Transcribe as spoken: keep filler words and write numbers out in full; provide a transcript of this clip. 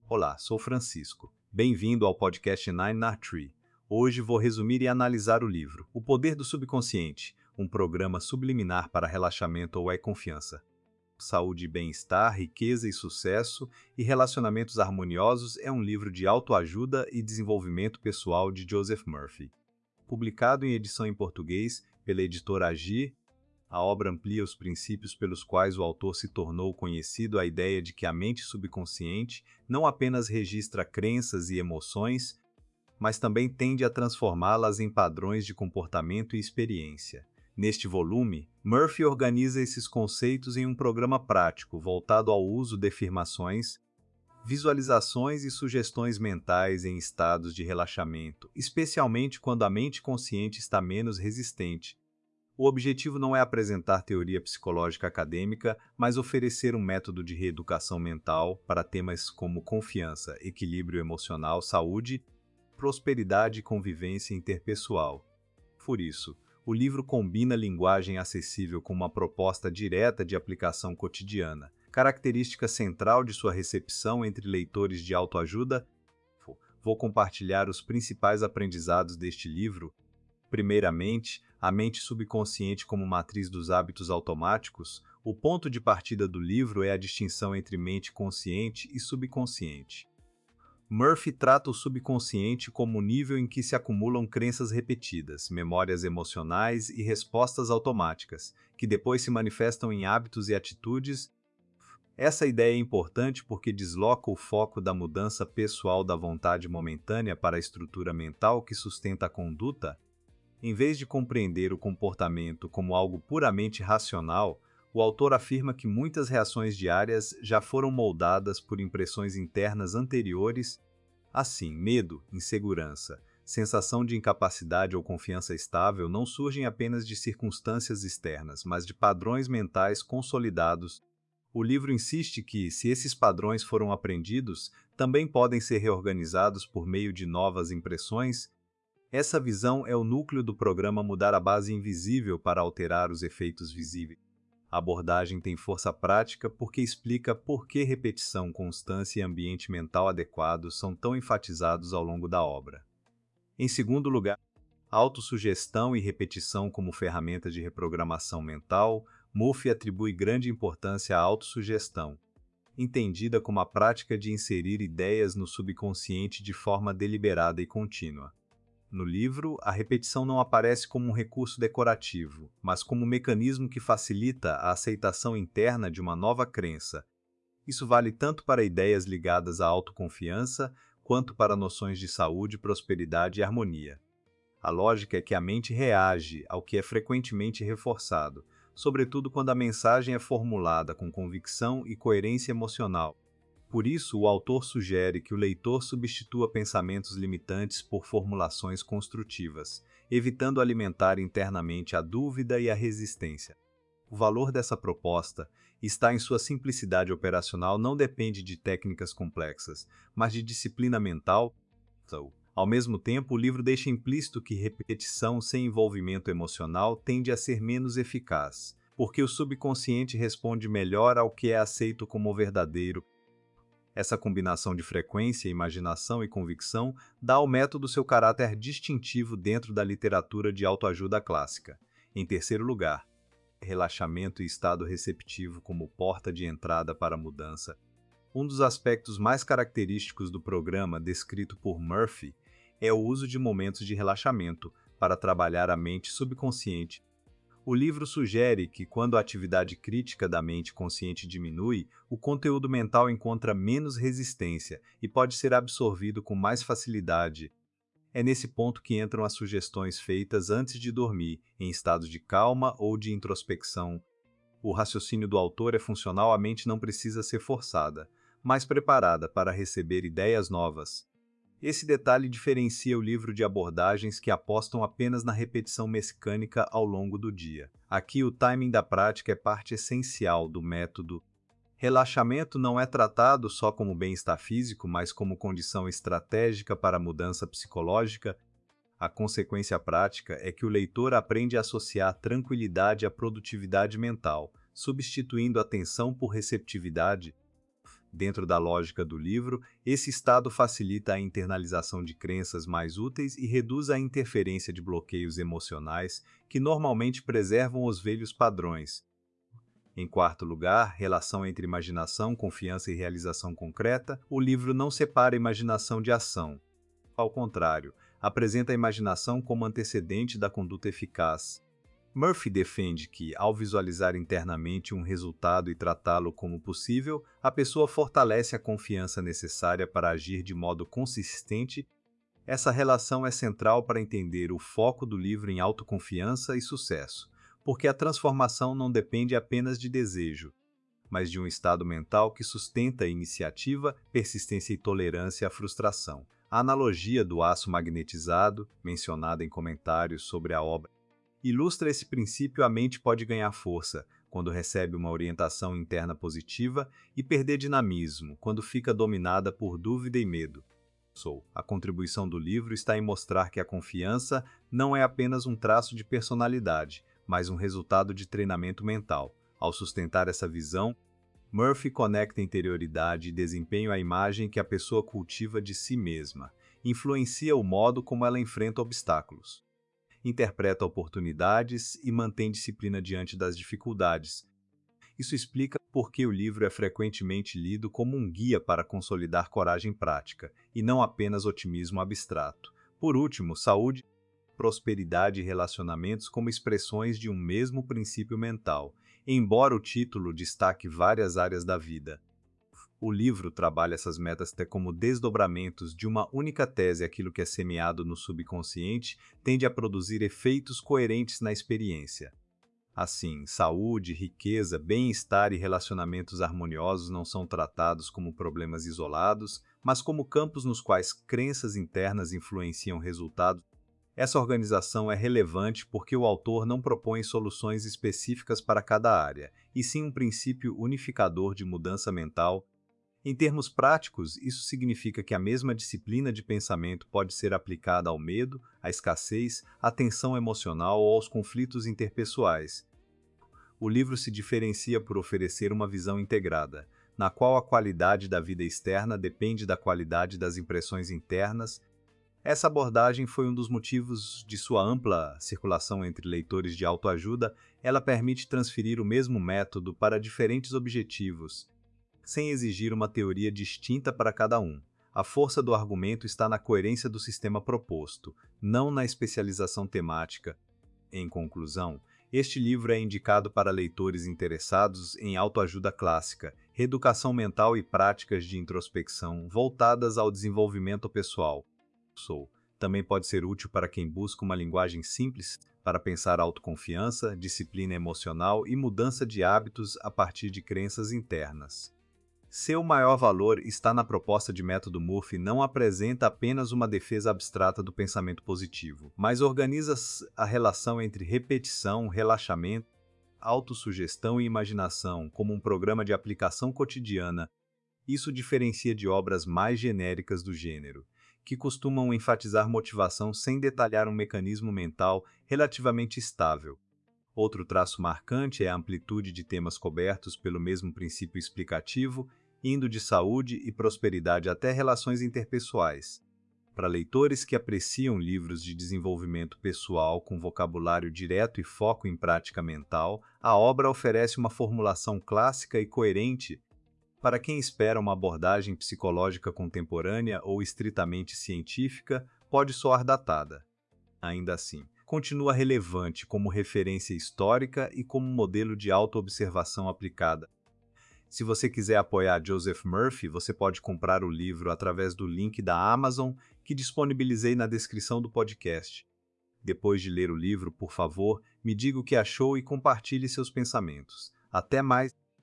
Olá, sou Francisco. Bem-vindo ao podcast Nine na Tree. Hoje vou resumir e analisar o livro O Poder do Subconsciente, um programa subliminar para relaxamento ou confiança. Saúde e bem-estar, riqueza e sucesso e relacionamentos harmoniosos é um livro de autoajuda e desenvolvimento pessoal de Joseph Murphy. Publicado em edição em português pela editora Agir, a obra amplia os princípios pelos quais o autor se tornou conhecido a ideia de que a mente subconsciente não apenas registra crenças e emoções, mas também tende a transformá-las em padrões de comportamento e experiência. Neste volume, Murphy organiza esses conceitos em um programa prático voltado ao uso de afirmações, visualizações e sugestões mentais em estados de relaxamento, especialmente quando a mente consciente está menos resistente. O objetivo não é apresentar teoria psicológica acadêmica, mas oferecer um método de reeducação mental para temas como confiança, equilíbrio emocional, saúde, prosperidade e convivência interpessoal. Por isso, o livro combina linguagem acessível com uma proposta direta de aplicação cotidiana, característica central de sua recepção entre leitores de autoajuda. Vou compartilhar os principais aprendizados deste livro. Primeiramente, a mente subconsciente como matriz dos hábitos automáticos. O ponto de partida do livro é a distinção entre mente consciente e subconsciente. Murphy trata o subconsciente como o nível em que se acumulam crenças repetidas, memórias emocionais e respostas automáticas, que depois se manifestam em hábitos e atitudes. Essa ideia é importante porque desloca o foco da mudança pessoal da vontade momentânea para a estrutura mental que sustenta a conduta. Em vez de compreender o comportamento como algo puramente racional, o autor afirma que muitas reações diárias já foram moldadas por impressões internas anteriores. Assim, medo, insegurança, sensação de incapacidade ou confiança estável não surgem apenas de circunstâncias externas, mas de padrões mentais consolidados. O livro insiste que, se esses padrões foram aprendidos, também podem ser reorganizados por meio de novas impressões. Essa visão é o núcleo do programa Mudar a Base Invisível para alterar os efeitos visíveis. A abordagem tem força prática porque explica por que repetição, constância e ambiente mental adequado são tão enfatizados ao longo da obra. Em segundo lugar, autossugestão e repetição como ferramenta de reprogramação mental. Murphy atribui grande importância à autossugestão, entendida como a prática de inserir ideias no subconsciente de forma deliberada e contínua. No livro, a repetição não aparece como um recurso decorativo, mas como um mecanismo que facilita a aceitação interna de uma nova crença. Isso vale tanto para ideias ligadas à autoconfiança, quanto para noções de saúde, prosperidade e harmonia. A lógica é que a mente reage ao que é frequentemente reforçado, sobretudo quando a mensagem é formulada com convicção e coerência emocional. Por isso, o autor sugere que o leitor substitua pensamentos limitantes por formulações construtivas, evitando alimentar internamente a dúvida e a resistência. O valor dessa proposta está em sua simplicidade operacional, não depende de técnicas complexas, mas de disciplina mental. Ao mesmo tempo, o livro deixa implícito que repetição sem envolvimento emocional tende a ser menos eficaz, porque o subconsciente responde melhor ao que é aceito como verdadeiro. Essa combinação de frequência, imaginação e convicção dá ao método seu caráter distintivo dentro da literatura de autoajuda clássica. Em terceiro lugar, relaxamento e estado receptivo como porta de entrada para a mudança. Um dos aspectos mais característicos do programa descrito por Murphy é o uso de momentos de relaxamento para trabalhar a mente subconsciente. O livro sugere que, quando a atividade crítica da mente consciente diminui, o conteúdo mental encontra menos resistência e pode ser absorvido com mais facilidade. É nesse ponto que entram as sugestões feitas antes de dormir, em estados de calma ou de introspecção. O raciocínio do autor é funcional, a mente não precisa ser forçada, mas preparada para receber ideias novas. Esse detalhe diferencia o livro de abordagens que apostam apenas na repetição mecânica ao longo do dia. Aqui, o timing da prática é parte essencial do método. Relaxamento não é tratado só como bem-estar físico, mas como condição estratégica para a mudança psicológica. A consequência prática é que o leitor aprende a associar tranquilidade à produtividade mental, substituindo a tensão por receptividade. Dentro da lógica do livro, esse estado facilita a internalização de crenças mais úteis e reduz a interferência de bloqueios emocionais que normalmente preservam os velhos padrões. Em quarto lugar, relação entre imaginação, confiança e realização concreta, o livro não separa a imaginação de ação. Ao contrário, apresenta a imaginação como antecedente da conduta eficaz. Murphy defende que, ao visualizar internamente um resultado e tratá-lo como possível, a pessoa fortalece a confiança necessária para agir de modo consistente. Essa relação é central para entender o foco do livro em autoconfiança e sucesso, porque a transformação não depende apenas de desejo, mas de um estado mental que sustenta a iniciativa, persistência e tolerância à frustração. A analogia do aço magnetizado, mencionada em comentários sobre a obra, ilustra esse princípio. A mente pode ganhar força quando recebe uma orientação interna positiva e perder dinamismo quando fica dominada por dúvida e medo. A contribuição do livro está em mostrar que a confiança não é apenas um traço de personalidade, mas um resultado de treinamento mental. Ao sustentar essa visão, Murphy conecta interioridade e desempenho à imagem que a pessoa cultiva de si mesma, influencia o modo como ela enfrenta obstáculos, interpreta oportunidades e mantém disciplina diante das dificuldades. Isso explica por que o livro é frequentemente lido como um guia para consolidar coragem prática, e não apenas otimismo abstrato. Por último, saúde, prosperidade e relacionamentos como expressões de um mesmo princípio mental, embora o título destaque várias áreas da vida. O livro trabalha essas metas como desdobramentos de uma única tese. Aquilo que é semeado no subconsciente tende a produzir efeitos coerentes na experiência. Assim, saúde, riqueza, bem-estar e relacionamentos harmoniosos não são tratados como problemas isolados, mas como campos nos quais crenças internas influenciam resultados. Essa organização é relevante porque o autor não propõe soluções específicas para cada área, e sim um princípio unificador de mudança mental. Em termos práticos, isso significa que a mesma disciplina de pensamento pode ser aplicada ao medo, à escassez, à tensão emocional ou aos conflitos interpessoais. O livro se diferencia por oferecer uma visão integrada, na qual a qualidade da vida externa depende da qualidade das impressões internas. Essa abordagem foi um dos motivos de sua ampla circulação entre leitores de autoajuda. Ela permite transferir o mesmo método para diferentes objetivos, sem exigir uma teoria distinta para cada um. A força do argumento está na coerência do sistema proposto, não na especialização temática. Em conclusão, este livro é indicado para leitores interessados em autoajuda clássica, reeducação mental e práticas de introspecção voltadas ao desenvolvimento pessoal. Também pode ser útil para quem busca uma linguagem simples para pensar autoconfiança, disciplina emocional e mudança de hábitos a partir de crenças internas. Seu maior valor está na proposta de método Murphy. Não apresenta apenas uma defesa abstrata do pensamento positivo, mas organiza a relação entre repetição, relaxamento, autossugestão e imaginação como um programa de aplicação cotidiana. Isso diferencia de obras mais genéricas do gênero, que costumam enfatizar motivação sem detalhar um mecanismo mental relativamente estável. Outro traço marcante é a amplitude de temas cobertos pelo mesmo princípio explicativo, indo de saúde e prosperidade até relações interpessoais. Para leitores que apreciam livros de desenvolvimento pessoal com vocabulário direto e foco em prática mental, a obra oferece uma formulação clássica e coerente. Para quem espera uma abordagem psicológica contemporânea ou estritamente científica, pode soar datada. Ainda assim, continua relevante como referência histórica e como modelo de autoobservação aplicada. Se você quiser apoiar Joseph Murphy, você pode comprar o livro através do link da Amazon que disponibilizei na descrição do podcast. Depois de ler o livro, por favor, me diga o que achou e compartilhe seus pensamentos. Até mais!